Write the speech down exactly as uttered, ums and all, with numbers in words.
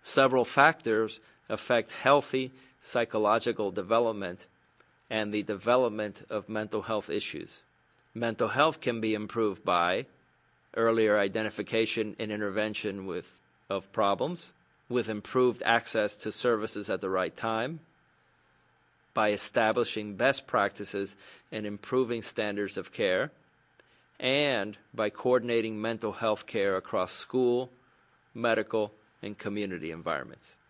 Several factors affect healthy psychological development and the development of mental health issues. Mental health can be improved by earlier identification and intervention with, of problems, with improved access to services at the right time, by establishing best practices and improving standards of care, and by coordinating mental health care across school, medical, and community environments.